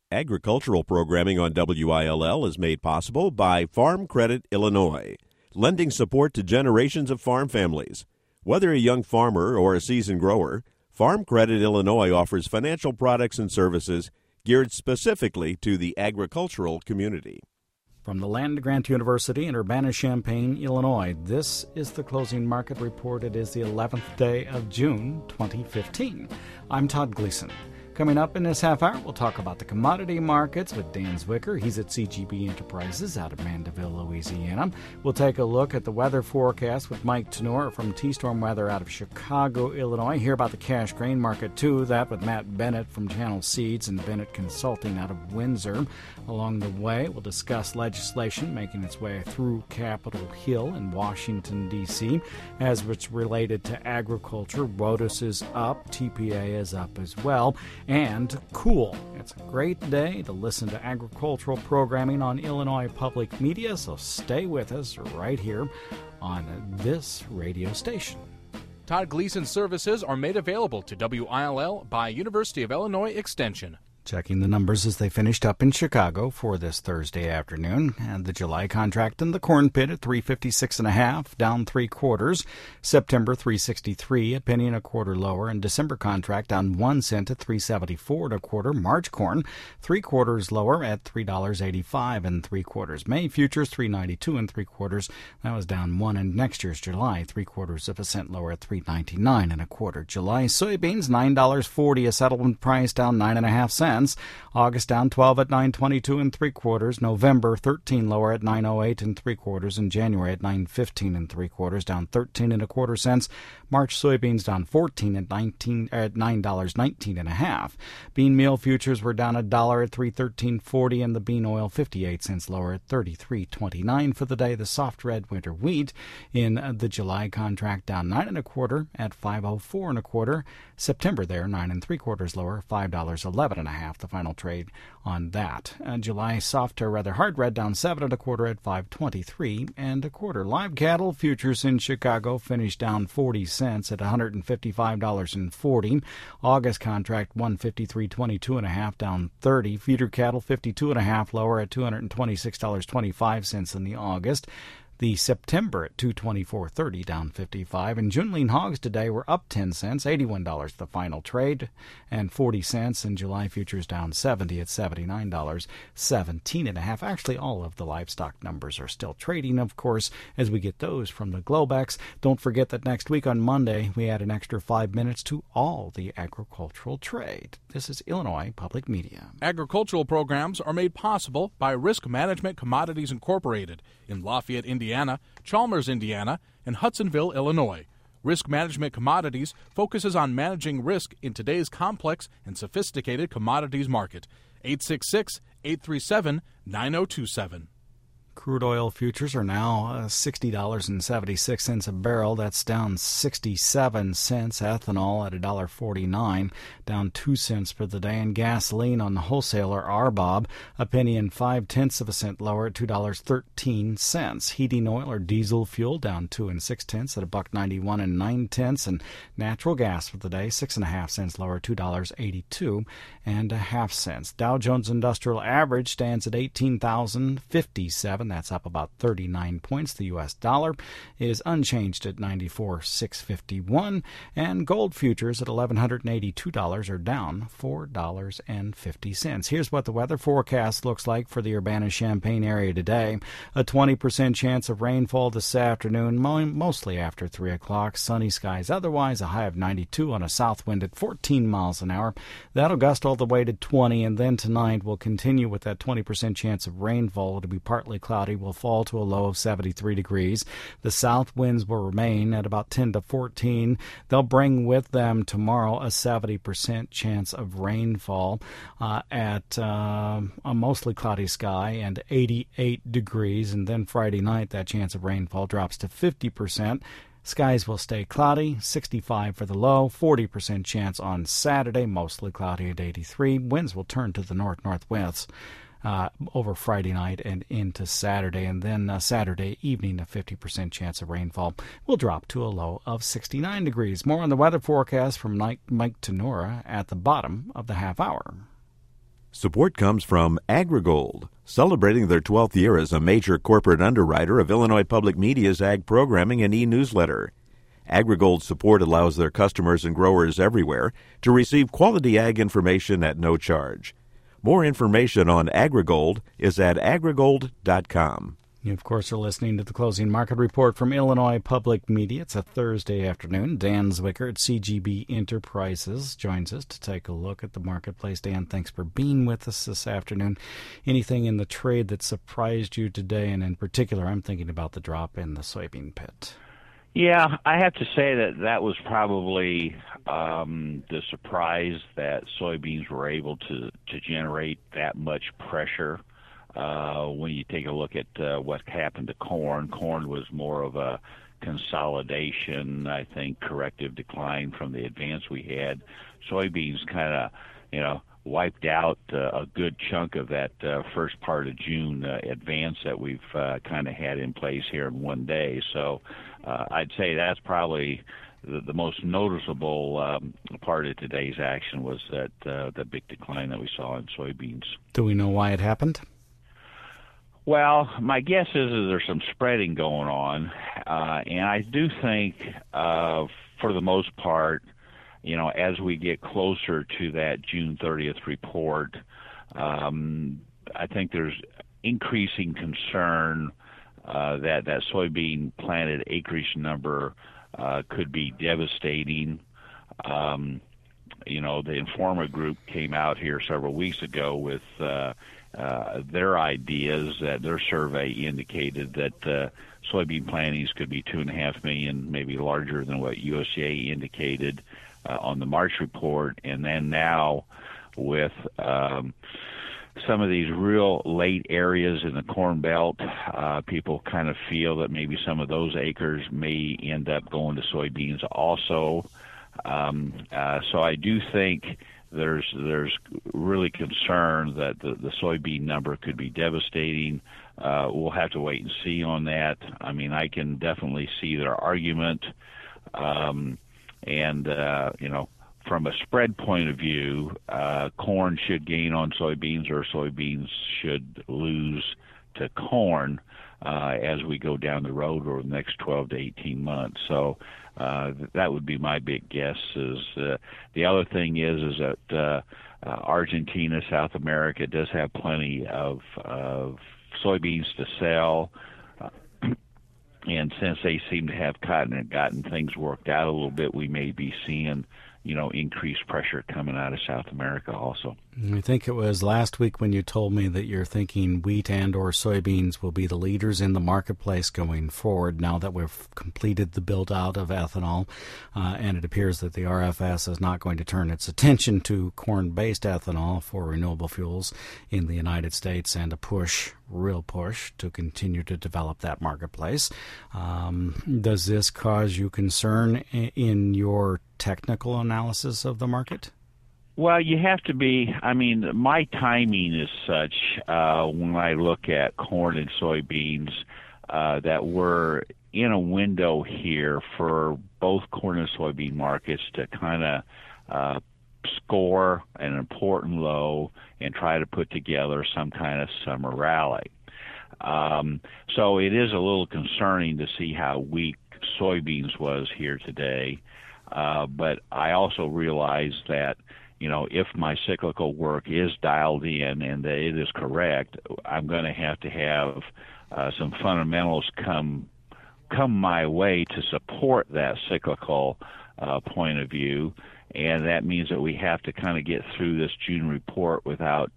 Agricultural programming on WILL is made possible by Farm Credit Illinois, lending support to generations of farm families. Whether a young farmer or a seasoned grower, Farm Credit Illinois offers financial products and services geared specifically to the agricultural community. From the Land-Grant University in Urbana-Champaign, Illinois, this is the Closing Market Report. It is the 11th day of June, 2015. I'm Todd Gleason. Coming up in this half hour, we'll talk about the commodity markets with Dan Zwicker. He's at CGB Enterprises out of Mandeville, Louisiana. We'll take a look at the weather forecast with Mike Tenor from T-Storm Weather out of Chicago, Illinois. Hear about the cash grain market, too. That with Matt Bennett from Channel Seeds and Bennett Consulting out of Windsor. Along the way, we'll discuss legislation making its way through Capitol Hill in Washington, D.C. As it's related to agriculture, WOTUS is up, TPA is up as well. And cool. It's a great day to listen to agricultural programming on Illinois Public Media, so stay with us right here on this radio station. Todd Gleason services are made available to WILL by University of Illinois Extension. Checking the numbers as they finished up in Chicago for this Thursday afternoon. And the July contract in the corn pit at $356.5, down 3/4. September $363, a penny and a quarter lower. And December contract down 1 cent at $374 1/4. March corn 3/4 lower at $3.85 3/4. May futures $392 3/4. That was down 1. And next year's July 3/4 cent lower at $3.99 1/4. July soybeans $9.40 a settlement price, down 9.5 cents. August down 12 at $9.22 3/4. November 13 lower at $9.08 3/4. And January at $9.15 3/4, down 13 1/4 cents. March soybeans down 14 at $9.19 1/2. Bean meal futures were down $1 at $3.1340, and the bean oil 58 cents lower at $33.29 for the day. The soft red winter wheat in the July contract down 9 1/4 at $5.04 1/4. September there 9 3/4 lower, $5.11 1/2. The final trade on that. July soft or rather hard red down 7 1/4 at $5.23 1/4. Live cattle futures in Chicago finished down 40 cents at $155.40. August contract $153.22 1/2, down 30. Feeder cattle 52 1/2 lower at $226.25 in the August. The September at $224.30, down 55. And June lean hogs today were up 10 cents, $81 the final trade, and 40 cents. And July futures down 70 at $79.17 1/2. Actually, all of the livestock numbers are still trading, of course, as we get those from the Globex. Don't forget that next week on Monday, we add an extra 5 minutes to all the agricultural trade. This is Illinois Public Media. Agricultural programs are made possible by Risk Management Commodities Incorporated in Lafayette, Indiana, Chalmers, Indiana, and Hudsonville, Illinois. Risk Management Commodities focuses on managing risk in today's complex and sophisticated commodities market. 866-837-9027. Crude oil futures are now $60.76 a barrel. That's down 67 cents. Ethanol at $1.49, down 2 cents for the day. And gasoline on the wholesaler RBOB, a penny and 5/10 cent lower at $2.13. Heating oil or diesel fuel down 2 6/10 at $1.91 9/10. And natural gas for the day 6.5 cents lower, $2.82.5. Dow Jones Industrial Average stands at 18,057. That's up about 39 points. The U.S. dollar is unchanged at 94.651, and gold futures at $1,182 are down $4.50. Here's what the weather forecast looks like for the Urbana-Champaign area today. A 20% chance of rainfall this afternoon, mostly after 3 o'clock. Sunny skies otherwise, a high of 92 on a south wind at 14 miles an hour. That'll gust all the way to 20, and then tonight we'll continue with that 20% chance of rainfall. It'll be partly cloudy, will fall to a low of 73 degrees. The south winds will remain at about 10 to 14. They'll bring with them tomorrow a 70% chance of rainfall at a mostly cloudy sky and 88 degrees. And then Friday night, that chance of rainfall drops to 50%. Skies will stay cloudy, 65 for the low, 40% chance on Saturday, mostly cloudy at 83. Winds will turn to the north-northwest over Friday night and into Saturday, and then Saturday evening a 50% chance of rainfall will drop to a low of 69 degrees. More on the weather forecast from Mike Tenora at the bottom of the half hour. Support comes from AgriGold, celebrating their 12th year as a major corporate underwriter of Illinois Public Media's ag programming and e-newsletter. AgriGold's support allows their customers and growers everywhere to receive quality ag information at no charge. More information on AgriGold is at agrigold.com. You, of course, are listening to the Closing Market Report from Illinois Public Media. It's a Thursday afternoon. Dan Zwicker at CGB Enterprises joins us to take a look at the marketplace. Dan, thanks for being with us this afternoon. Anything in the trade that surprised you today? And in particular, I'm thinking about the drop in the soybean pit. Yeah, I have to say that was probably the surprise that soybeans were able to generate that much pressure. When you take a look at what happened to corn, corn was more of a consolidation, I think, corrective decline from the advance we had. Soybeans kind of, wiped out a good chunk of that first part of June advance that we've kind of had in place here in one day. So I'd say that's probably the most noticeable part of today's action was that the big decline that we saw in soybeans. Do we know why it happened? Well, my guess is there's some spreading going on, and I do think, for the most part, as we get closer to that June 30th report, I think there's increasing concern that soybean planted acreage number could be devastating. The Informa Group came out here several weeks ago with their ideas that their survey indicated that soybean plantings could be 2.5 million, maybe larger than what USDA indicated on the March report. And then now with some of these real late areas in the Corn Belt, people kind of feel that maybe some of those acres may end up going to soybeans also. So I do think there's really concern that the soybean number could be devastating. We'll have to wait and see on that. I mean, I can definitely see their argument. From a spread point of view, corn should gain on soybeans or soybeans should lose to corn as we go down the road over the next 12 to 18 months. So that would be my big guess. The other thing is that Argentina, South America, does have plenty of soybeans to sell. And since they seem to have gotten things worked out a little bit, we may be seeing, increased pressure coming out of South America also. I think it was last week when you told me that you're thinking wheat and or soybeans will be the leaders in the marketplace going forward now that we've completed the build-out of ethanol, and it appears that the RFS is not going to turn its attention to corn-based ethanol for renewable fuels in the United States and a real push to continue to develop that marketplace. Does this cause you concern in your technical analysis of the market? Well, you have to be, my timing is such when I look at corn and soybeans that we're in a window here for both corn and soybean markets to kind of score an important low and try to put together some kind of summer rally. So it is a little concerning to see how weak soybeans was here today. But I also realize that, if my cyclical work is dialed in and that it is correct, I'm going to have some fundamentals come my way to support that cyclical point of view. And that means that we have to kind of get through this June report without,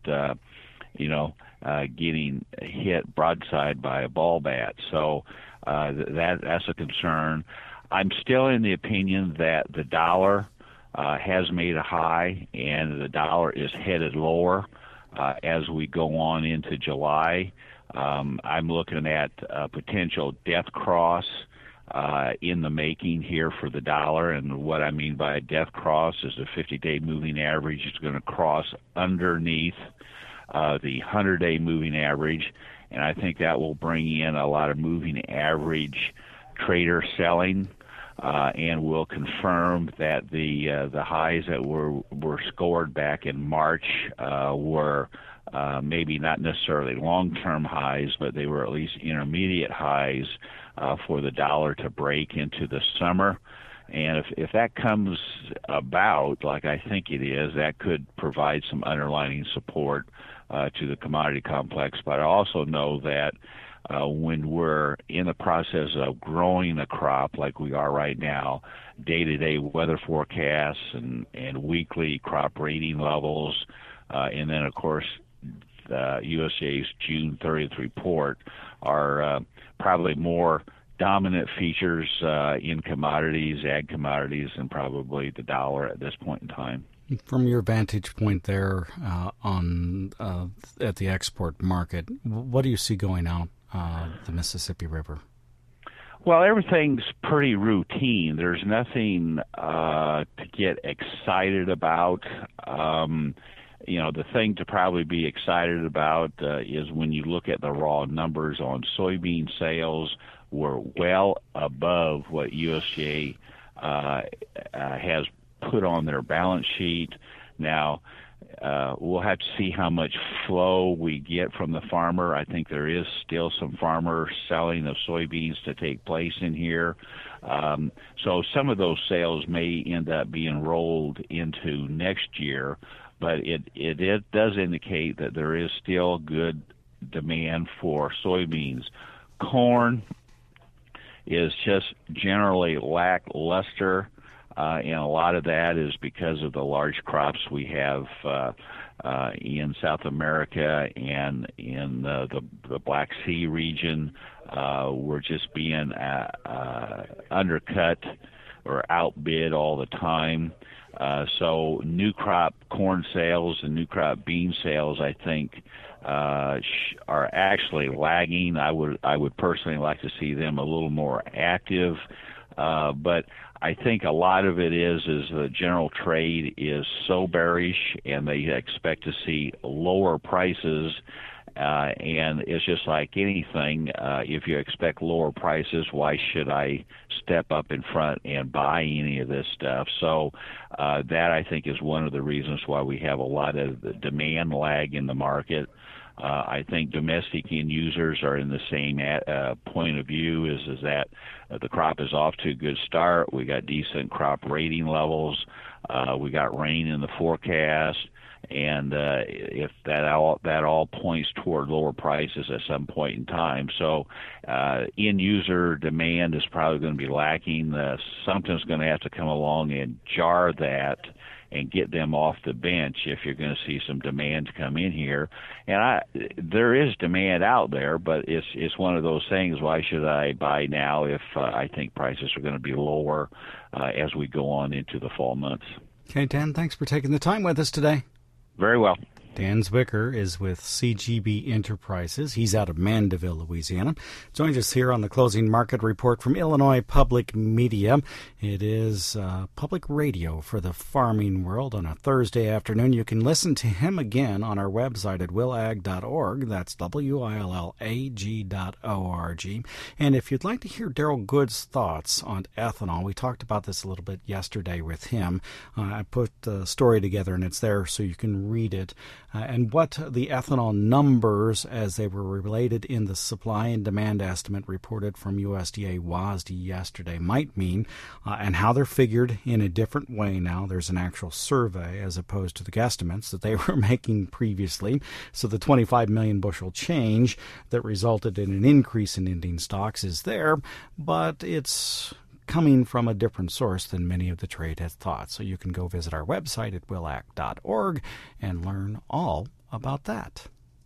getting hit broadside by a ball bat. So that's a concern. I'm still in the opinion that the dollar has made a high, and the dollar is headed lower as we go on into July. I'm looking at a potential death cross in the making here for the dollar, and what I mean by a death cross is the 50-day moving average is going to cross underneath the 100-day moving average, and I think that will bring in a lot of moving average trader selling. and will confirm that the highs that were scored back in March were maybe not necessarily long-term highs, but they were at least intermediate highs for the dollar to break into the summer. And if that comes about, like I think it is, that could provide some underlying support to the commodity complex. But I also know that when we're in the process of growing a crop like we are right now, day-to-day weather forecasts and weekly crop rating levels, and then, of course, USDA's June 30th report are probably more dominant features in commodities, ag commodities, and probably the dollar at this point in time. From your vantage point there at the export market, what do you see going out the Mississippi River? Well, everything's pretty routine. There's nothing to get excited about. The thing to probably be excited about is when you look at the raw numbers on soybean sales, were well above what USDA has put on their balance sheet. Now, we'll have to see how much flow we get from the farmer. I think there is still some farmer selling of soybeans to take place in here. So some of those sales may end up being rolled into next year, but it does indicate that there is still good demand for soybeans. Corn is just generally lackluster, and a lot of that is because of the large crops we have in South America and in the Black Sea region. We're just being undercut or outbid all the time. So new crop corn sales and new crop bean sales, I think, are actually lagging. I would personally like to see them a little more active, but I think a lot of it is the general trade is so bearish, and they expect to see lower prices. And it's just like anything. If you expect lower prices, why should I step up in front and buy any of this stuff? So that, I think, is one of the reasons why we have a lot of the demand lag in the market. I think domestic end users are in the same point of view, is that the crop is off to a good start. We got decent crop rating levels. We got rain in the forecast. And if that all points toward lower prices at some point in time. So end user demand is probably going to be lacking. Something's going to have to come along and jar that and get them off the bench if you're going to see some demand come in here. And there is demand out there, but it's one of those things, why should I buy now if I think prices are going to be lower as we go on into the fall months? Okay, Dan, thanks for taking the time with us today. Very well. Dan Zwicker is with CGB Enterprises. He's out of Mandeville, Louisiana. Joins us here on the Closing Market Report from Illinois Public Media. It is public radio for the farming world on a Thursday afternoon. You can listen to him again on our website at willag.org. That's WILLAG.org. And if you'd like to hear Darrell Good's thoughts on ethanol, we talked about this a little bit yesterday with him. I put the story together, and it's there so you can read it. And what the ethanol numbers as they were related in the supply and demand estimate reported from USDA WASDE yesterday might mean, and how they're figured in a different way now. There's an actual survey as opposed to the guesstimates that they were making previously. So the 25 million bushel change that resulted in an increase in ending stocks is there, but it's coming from a different source than many of the trade had thought. So you can go visit our website at willag.org and learn all about that.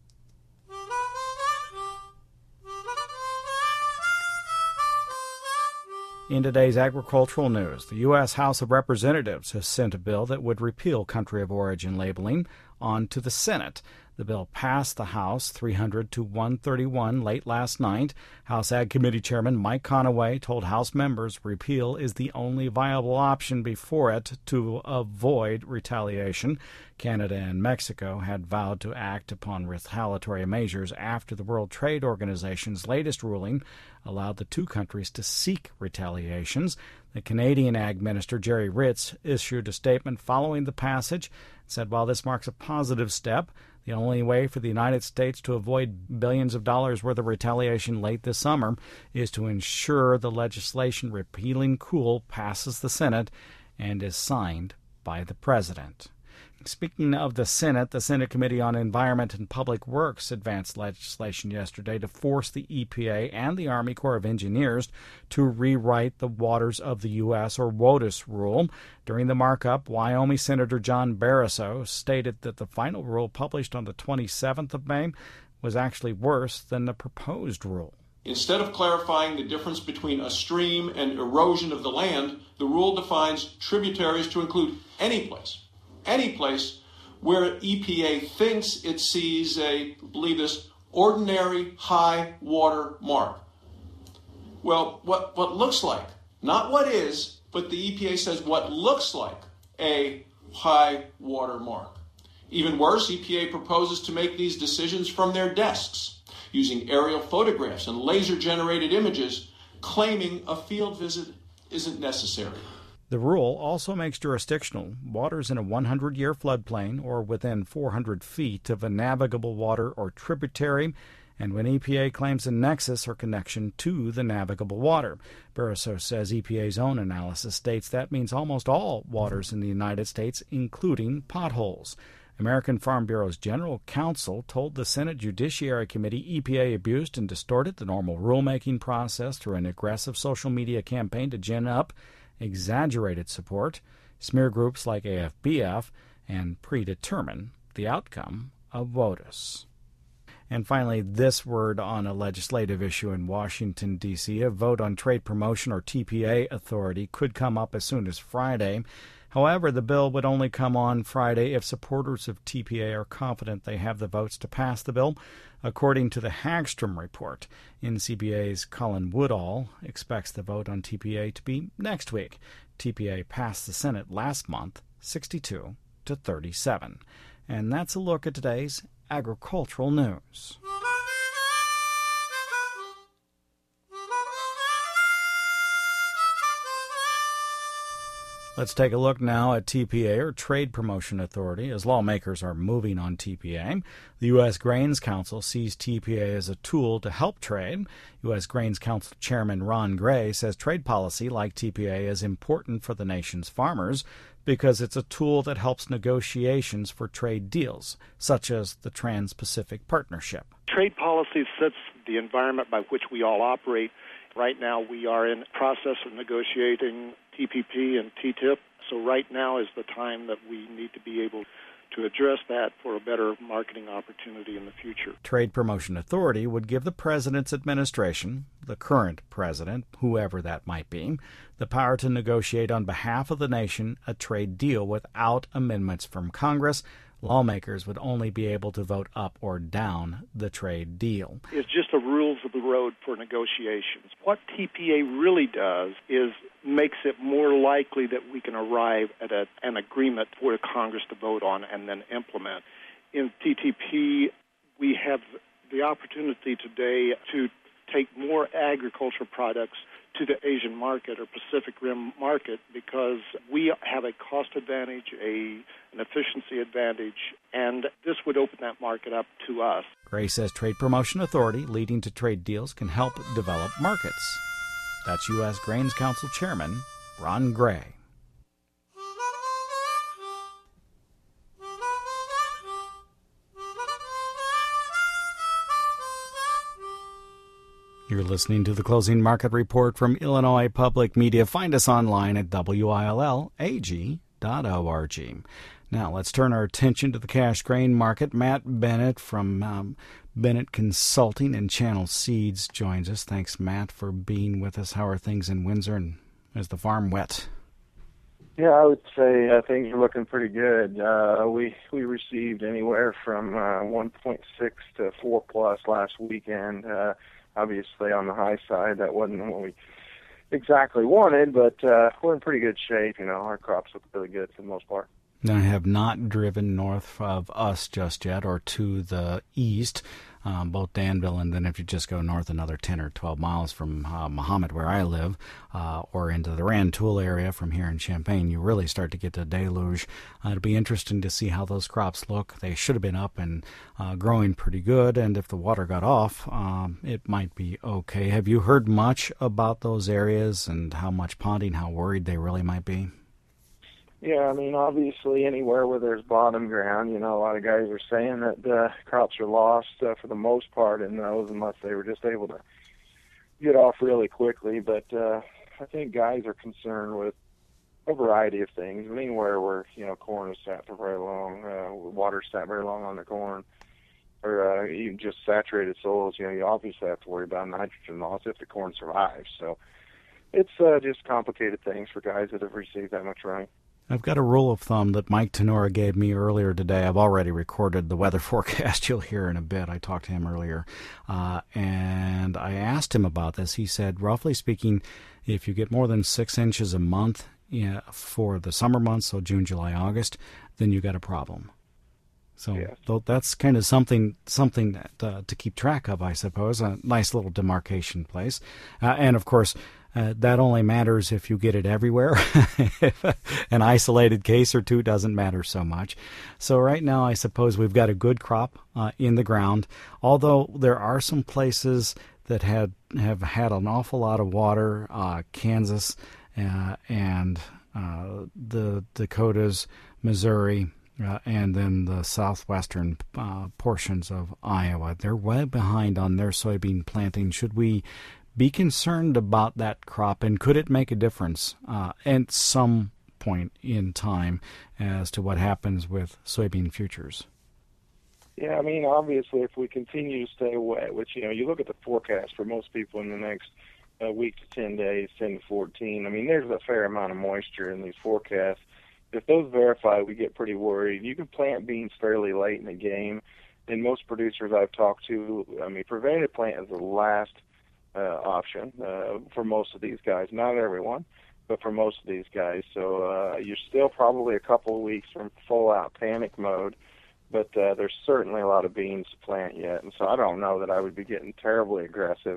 In today's agricultural news, the U.S. House of Representatives has sent a bill that would repeal country of origin labeling on to the Senate. The bill passed the House 300 to 131 late last night. House Ag Committee Chairman Mike Conaway told House members repeal is the only viable option before it to avoid retaliation. Canada and Mexico had vowed to act upon retaliatory measures after the World Trade Organization's latest ruling allowed the two countries to seek retaliations. The Canadian Ag Minister Jerry Ritz issued a statement following the passage and said while this marks a positive step, the only way for the United States to avoid billions of dollars worth of retaliation late this summer is to ensure the legislation repealing COOL passes the Senate and is signed by the President. Speaking of the Senate Committee on Environment and Public Works advanced legislation yesterday to force the EPA and the Army Corps of Engineers to rewrite the Waters of the U.S. or WOTUS rule. During the markup, Wyoming Senator John Barrasso stated that the final rule published on the 27th of May was actually worse than the proposed rule. Instead of clarifying the difference between a stream and erosion of the land, the rule defines tributaries to include any place where EPA thinks it sees a, believe this, ordinary high water mark. Well, what looks like, not what is, but the EPA says what looks like a high water mark. Even worse, EPA proposes to make these decisions from their desks, using aerial photographs and laser-generated images, claiming a field visit isn't necessary. The rule also makes jurisdictional waters in a 100-year floodplain or within 400 feet of a navigable water or tributary, and when EPA claims a nexus or connection to the navigable water. Barrasso says EPA's own analysis states that means almost all waters in the United States, including potholes. American Farm Bureau's general counsel told the Senate Judiciary Committee EPA abused and distorted the normal rulemaking process through an aggressive social media campaign to gin up exaggerated support, smear groups like AFBF, and predetermine the outcome of WOTUS. And finally, this word on a legislative issue in Washington, D.C. A vote on Trade Promotion or TPA authority could come up as soon as Friday. However, the bill would only come on Friday if supporters of TPA are confident they have the votes to pass the bill. According to the Hagstrom report, NCBA's Colin Woodall expects the vote on TPA to be next week. TPA passed the Senate last month, 62 to 37. And that's a look at today's agricultural news. Let's take a look now at TPA, or Trade Promotion Authority, as lawmakers are moving on TPA. The U.S. Grains Council sees TPA as a tool to help trade. U.S. Grains Council Chairman Ron Gray says trade policy like TPA is important for the nation's farmers because it's a tool that helps negotiations for trade deals, such as the Trans-Pacific Partnership. Trade policy sets the environment by which we all operate. Right now we are in the process of negotiating TPP and TTIP, so right now is the time that we need to be able to address that for a better marketing opportunity in the future. Trade Promotion Authority would give the President's administration, the current president, whoever that might be, the power to negotiate on behalf of the nation a trade deal without amendments from Congress. Lawmakers would only be able to vote up or down the trade deal. It's just the rules of the road for negotiations. What TPA really does is makes it more likely that we can arrive at an agreement for Congress to vote on and then implement. In TTP, we have the opportunity today to take more agricultural products to the Asian market or Pacific Rim market because we have a cost advantage, an efficiency advantage, and this would open that market up to us. Gray says Trade Promotion Authority leading to trade deals can help develop markets. That's U.S. Grains Council Chairman Ron Gray. You're listening to the Closing Market Report from Illinois Public Media. Find us online at WILLAG.org. Now, let's turn our attention to the cash grain market. Matt Bennett from Bennett Consulting and Channel Seeds joins us. Thanks, Matt, for being with us. How are things in Windsor, and is the farm wet? Yeah, I would say things are looking pretty good. We received anywhere from 1.6 to 4+ last weekend. Obviously, on the high side, that wasn't what we exactly wanted, but we're in pretty good shape. Our crops look really good for the most part. I have not driven north of us just yet, or to the east, both Danville, and then if you just go north another 10 or 12 miles from Mahomet, where I live, or into the Rantoul area from here in Champaign, you really start to get to deluge. It'll be interesting to see how those crops look. They should have been up and growing pretty good, and if the water got off, it might be okay. Have you heard much about those areas and how much ponding, how worried they really might be? Yeah, I mean, obviously anywhere where there's bottom ground, a lot of guys are saying that the crops are lost for the most part in those unless they were just able to get off really quickly. But I think guys are concerned with a variety of things. Anywhere where, corn is sat for very long, water sat very long on the corn, or even just saturated soils, you obviously have to worry about nitrogen loss if the corn survives. So it's just complicated things for guys that have received that much rain. I've got a rule of thumb that Mike Tenora gave me earlier today. I've already recorded the weather forecast you'll hear in a bit. I talked to him earlier, and I asked him about this. He said, roughly speaking, if you get more than 6 inches a month for the summer months, so June, July, August, then you got a problem. So yes. That's kind of something to keep track of, I suppose, a nice little demarcation place. And, of course, that only matters if you get it everywhere. An isolated case or two doesn't matter so much. So right now, I suppose we've got a good crop in the ground, although there are some places that have had an awful lot of water, Kansas and the Dakotas, Missouri, and then the southwestern portions of Iowa. They're way behind on their soybean planting. Should we be concerned about that crop, and could it make a difference at some point in time as to what happens with soybean futures? Yeah, I mean, obviously, if we continue to stay wet, which, you look at the forecast for most people in the next week to 10 days, 10 to 14, I mean, there's a fair amount of moisture in these forecasts. If those verify, we get pretty worried. You can plant beans fairly late in the game, and most producers I've talked to, I mean, preventative plant is the last option for most of these guys. Not everyone, but for most of these guys. So you're still probably a couple of weeks from full-out panic mode, but there's certainly a lot of beans to plant yet. And so I don't know that I would be getting terribly aggressive,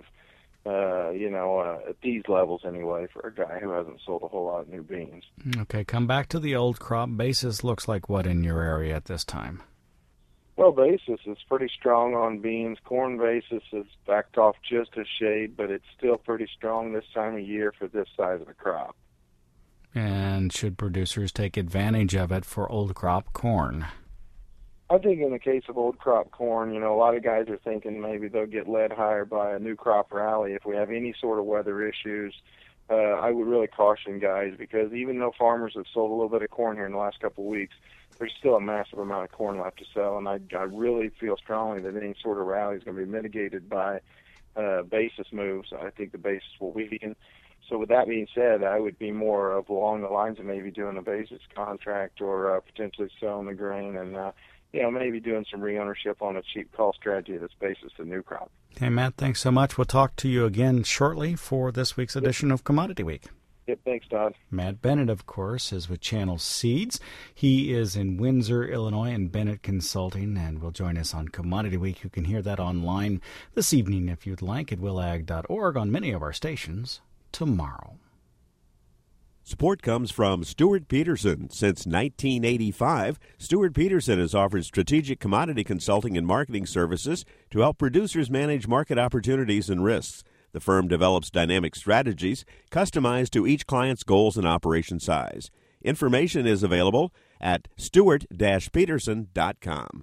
at these levels anyway, for a guy who hasn't sold a whole lot of new beans. Okay, come back to the old crop. Basis looks like what in your area at this time? Well, basis is pretty strong on beans. Corn basis has backed off just a shade, but it's still pretty strong this time of year for this size of the crop. And should producers take advantage of it for old crop corn? I think in the case of old crop corn, a lot of guys are thinking maybe they'll get led higher by a new crop rally if we have any sort of weather issues. I would really caution guys, because even though farmers have sold a little bit of corn here in the last couple of weeks, there's still a massive amount of corn left to sell, and I really feel strongly that any sort of rally is going to be mitigated by basis moves. I think the basis will weaken. So with that being said, I would be more of along the lines of maybe doing a basis contract or potentially selling the grain and maybe doing some re-ownership on a cheap call strategy that's basis to new crop. Hey, Matt, thanks so much. We'll talk to you again shortly for this week's edition of Commodity Week. Yep, thanks, Todd. Matt Bennett, of course, is with Channel Seeds. He is in Windsor, Illinois, and Bennett Consulting, and will join us on Commodity Week. You can hear that online this evening if you'd like at willag.org on many of our stations tomorrow. Support comes from Stuart Peterson. Since 1985, Stuart Peterson has offered strategic commodity consulting and marketing services to help producers manage market opportunities and risks. The firm develops dynamic strategies customized to each client's goals and operation size. Information is available at stuart-peterson.com.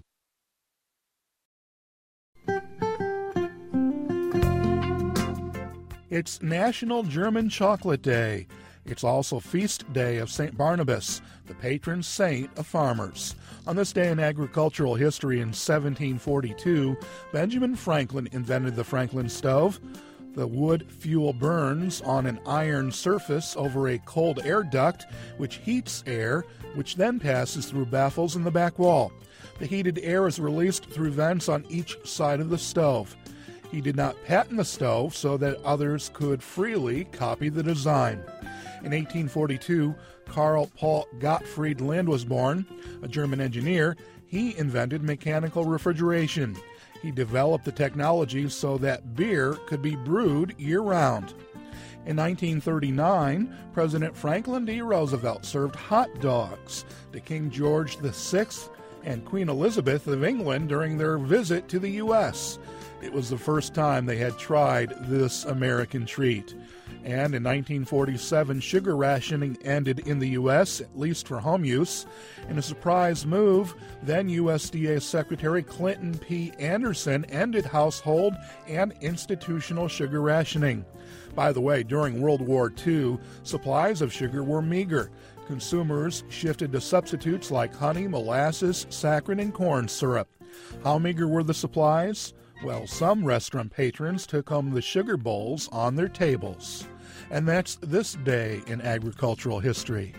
It's National German Chocolate Day. It's also Feast Day of St. Barnabas, the patron saint of farmers. On this day in agricultural history in 1742, Benjamin Franklin invented the Franklin stove. The wood fuel burns on an iron surface over a cold air duct, which heats air, which then passes through baffles in the back wall. The heated air is released through vents on each side of the stove. He did not patent the stove so that others could freely copy the design. In 1842, Carl Paul Gottfried Lind was born. A German engineer, he invented mechanical refrigeration. He developed the technology so that beer could be brewed year-round. In 1939, President Franklin D. Roosevelt served hot dogs to King George VI and Queen Elizabeth of England during their visit to the U.S. It was the first time they had tried this American treat. And in 1947, sugar rationing ended in the U.S., at least for home use. In a surprise move, then USDA Secretary Clinton P. Anderson ended household and institutional sugar rationing. By the way, during World War II, supplies of sugar were meager. Consumers shifted to substitutes like honey, molasses, saccharin, and corn syrup. How meager were the supplies? Well, some restaurant patrons took home the sugar bowls on their tables. And that's this day in agricultural history.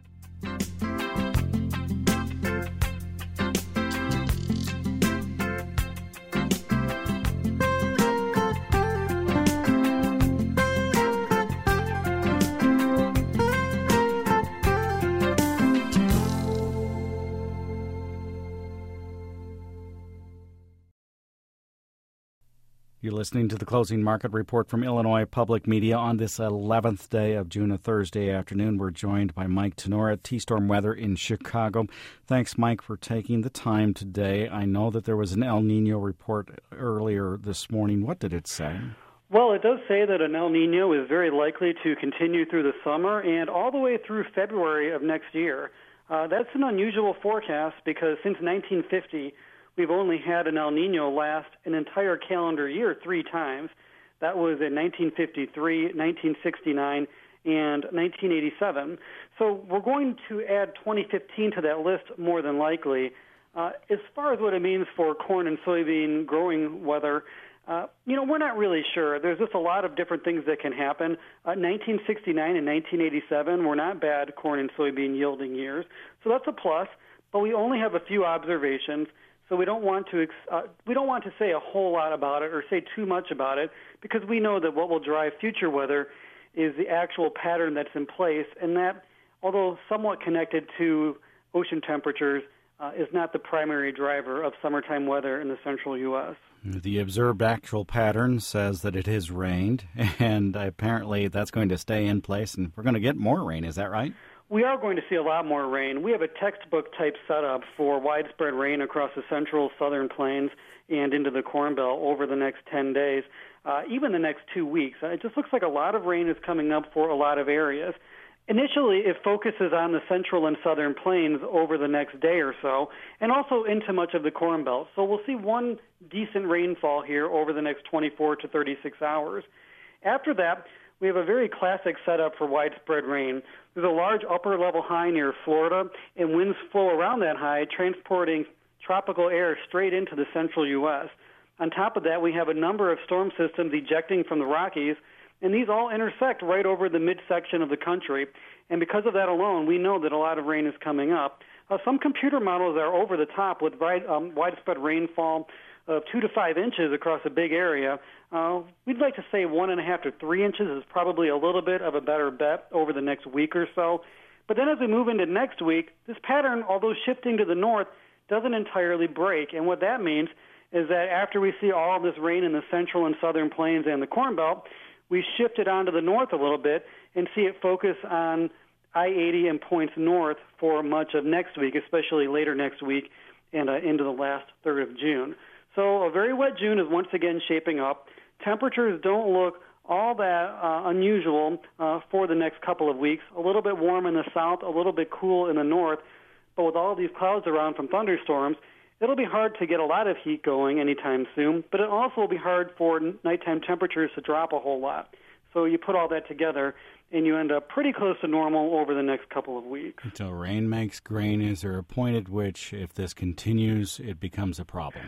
You're listening to the Closing Market Report from Illinois Public Media on this 11th day of June, a Thursday afternoon. We're joined by Mike Tenora at T-Storm Weather in Chicago. Thanks, Mike, for taking the time today. I know that there was an El Nino report earlier this morning. What did it say? Well, it does say that an El Nino is very likely to continue through the summer and all the way through February of next year. That's an unusual forecast because since 1950, we've only had an El Nino last an entire calendar year 3 times. That was in 1953, 1969, and 1987. So we're going to add 2015 to that list more than likely. As far as what it means for corn and soybean growing weather, we're not really sure. There's just a lot of different things that can happen. 1969 and 1987 were not bad corn and soybean yielding years, so that's a plus. But we only have a few observations. So we don't want to say a whole lot about it or say too much about it because we know that what will drive future weather is the actual pattern that's in place, and that, although somewhat connected to ocean temperatures, is not the primary driver of summertime weather in the central U.S. The observed actual pattern says that it has rained, and apparently that's going to stay in place, and we're going to get more rain. Is that right? We are going to see a lot more rain. We have a textbook-type setup for widespread rain across the central southern plains and into the Corn Belt over the next 10 days, even the next 2 weeks. It just looks like a lot of rain is coming up for a lot of areas. Initially, it focuses on the central and southern plains over the next day or so, and also into much of the Corn Belt. So we'll see one decent rainfall here over the next 24 to 36 hours. After that, we have a very classic setup for widespread rain. There's a large upper-level high near Florida, and winds flow around that high, transporting tropical air straight into the central U.S. On top of that, we have a number of storm systems ejecting from the Rockies, and these all intersect right over the midsection of the country. And because of that alone, we know that a lot of rain is coming up. Some computer models are over the top with widespread rainfall of 2 to 5 inches across a big area. We'd like to say 1.5 to 3 inches is probably a little bit of a better bet over the next week or so. But then as we move into next week, this pattern, although shifting to the north, doesn't entirely break. And what that means is that after we see all of this rain in the central and southern plains and the Corn Belt, we shift it onto the north a little bit and see it focus on I-80 and points north for much of next week, especially later next week and into the last third of June. So a very wet June is once again shaping up. Temperatures don't look all that unusual for the next couple of weeks. A little bit warm in the south, a little bit cool in the north. But with all these clouds around from thunderstorms, it'll be hard to get a lot of heat going anytime soon, but it also will be hard for nighttime temperatures to drop a whole lot. So you put all that together, and you end up pretty close to normal over the next couple of weeks. So rain makes grain. Is there a point at which, if this continues, it becomes a problem?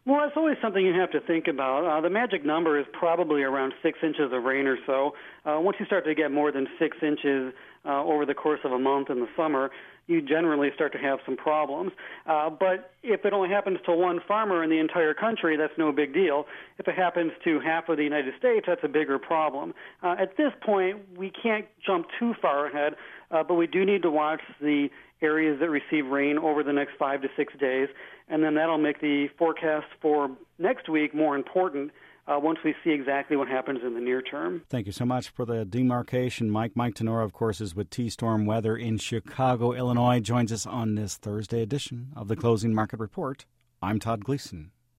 Well, that's always something you have to think about. The magic number is probably around 6 inches of rain or so. Once you start to get more than 6 inches over the course of a month in the summer, you generally start to have some problems. But if it only happens to one farmer in the entire country, that's no big deal. If it happens to half of the United States, that's a bigger problem. At this point, we can't jump too far ahead, but we do need to watch the areas that receive rain over the next 5 to 6 days, and then that'll make the forecast for next week more important once we see exactly what happens in the near term. Thank you so much for the demarcation, Mike. Mike Tenora, of course, is with T-Storm Weather in Chicago, Illinois, joins us on this Thursday edition of the Closing Market Report. I'm Todd Gleason.